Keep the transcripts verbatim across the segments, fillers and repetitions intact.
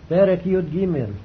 פרק י"ג.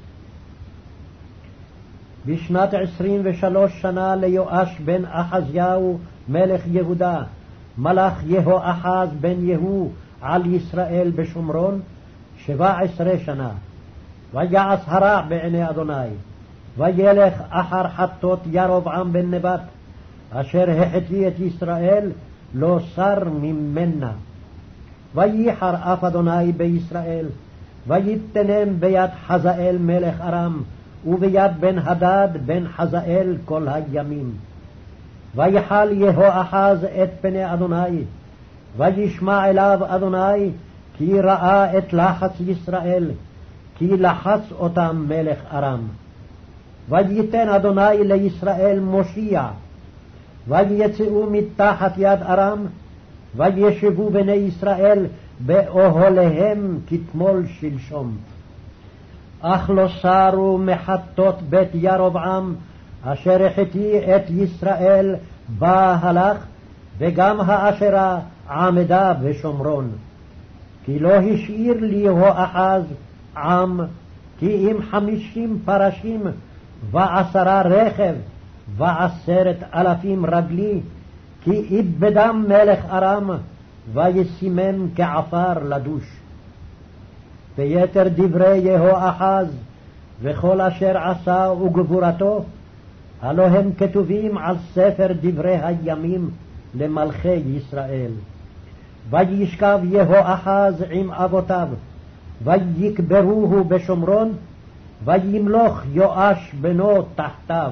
בשנת עשרים ושלוש שנה ליואש בן אחזיהו מלך יהודה, מלך יהואחז בן יהוא על ישראל בשומרון שבע עשרה שנה. ויעש הרע בעיני אדוני, וילך אחר חטות ירבעם בן נבט, אשר החטיא את ישראל לא סר ממנה. וייחר אף אדוני בישראל, ויתנם ביד חזאל מלך ארם, וביד בן הדד בן חזאל כל הימים. ויחל יהואחז את פני אדוני, וישמע אליו אדוני, כי ראה את לחץ ישראל, כי לחץ אותם מלך ארם. וייתן אדוני לישראל מושיע, ויצאו מתחת יד ארם, וישבו בני ישראל באוהליהם כתמול שלשום. אך לא סרו מחטות בית ירבעם, אשר החטיא את ישראל בה הלך, וגם האשרה עמדה בשומרון. כי לא השאיר ליהואחז עם, כי אם חמישים פרשים ועשרה רכב ועשרת אלפים רגלי, כי איבדם מלך ארם, וישימם כעפר לדוש. ויתר דברי יהואחז וכל אשר עשה וגבורתו, הלא הם כתובים על ספר דברי הימים למלכי ישראל. וישכב יהואחז עם אבותיו, ויקברוהו בשומרון, וימלוך יואש בנו תחתיו.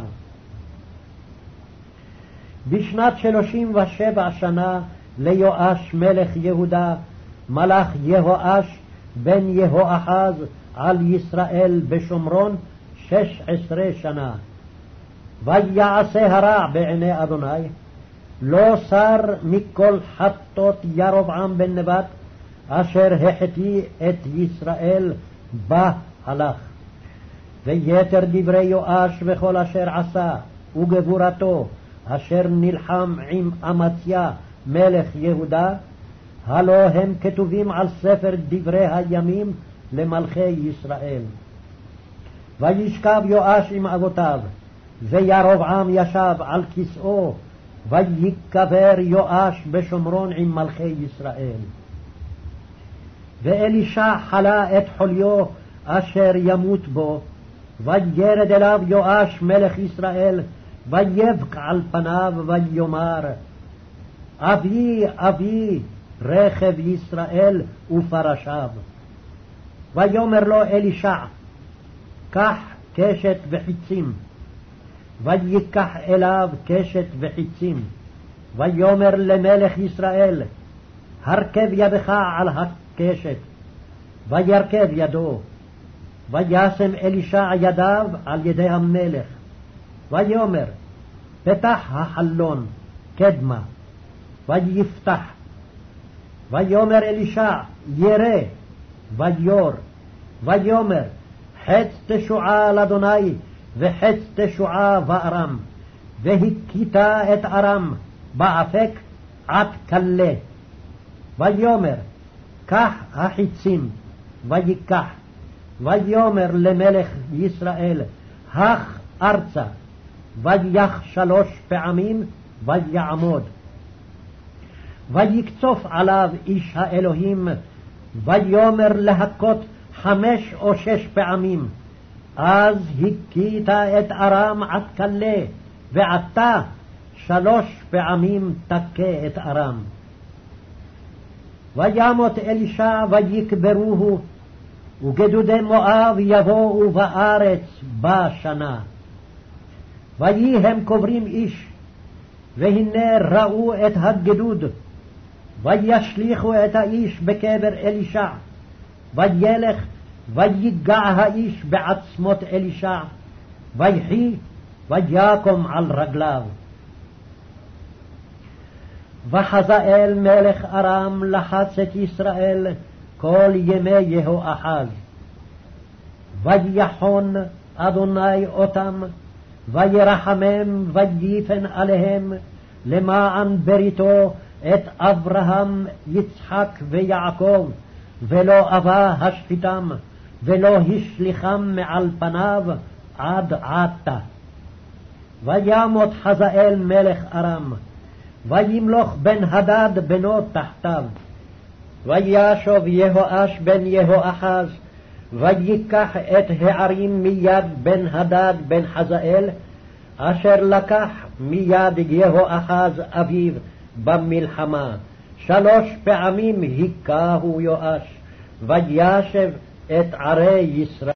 בשנת שלושים ושבע שנה ליואש מלך יהודה, מלך יהואש בן יהואחז על ישראל בשומרון שש עשרה שנה. ויעשה הרע בעיני אדוני, לא סר מכל חטות ירבעם בן נבט, אשר החטיא את ישראל בה הלך. ויתר דברי יואש וכל אשר עשה וגבורתו, אשר נלחם עם אמציה מלך יהודה, הלא הם כתובים על ספר דברי הימים למלכי ישראל. וישכב יואש עם אבותיו, וירבעם ישב על כסאו, ויקבר יואש בשומרון עם מלכי ישראל. ואלישע חלה את חוליו אשר ימות בו, וירד אליו יואש מלך ישראל, ויבק על פניו ויאמר, אבי אבי רכב ישראל ופרשיו. ויאמר לו אלישע, קח קשת וחיצים. ויקח אליו קשת וחיצים. ויאמר למלך ישראל, הרכב ידך על הקשת. וירכב ידו. וישם אלישע ידיו על ידי המלך. ויאמר, פתח החלון קדמה. ויפתח. ויאמר אלישע, ירא. ויור. ויאמר, חץ תשועה לאדוני, וחץ תשועה בארם. והכית את ארם באפק עד כלה. ויאמר, קח החיצים. ויקח. ויאמר למלך ישראל, הך ארצה. ויח שלוש פעמים ויעמוד. ויקצוף עליו איש האלוהים, ויאמר להכות חמש או שש פעמים. אז הכית את ארם עד כלה, ועתה שלוש פעמים תכה את ארם. וימות אלישע ויקברוהו, וגדודי מואב יבואו בארץ בשנה. ויהי הם קוברים איש, והנה ראו את הגדוד, וישליכו את האיש בקבר אלישע. וילך ויגע האיש בעצמות אלישע, ויחי ויקום על רגליו. וחזאל מלך ארם לחץ את ישראל כל ימי יהואחז. ויחון אדוני אותם, וירחמם ויפן עליהם, למען בריתו את אברהם יצחק ויעקב, ולא אבה השחיתם, ולא השליחם מעל פניו עד עתה. וימות חזאל מלך ארם, וימלוך בן הדד בנו תחתיו. וישוב יהואש בן יהואחז, ויקח את הערים מיד בן הדד בן חזאל, אשר לקח מיד יהואחז אביו במלחמה. שלוש פעמים הכהו יואש, וישב את ערי ישראל.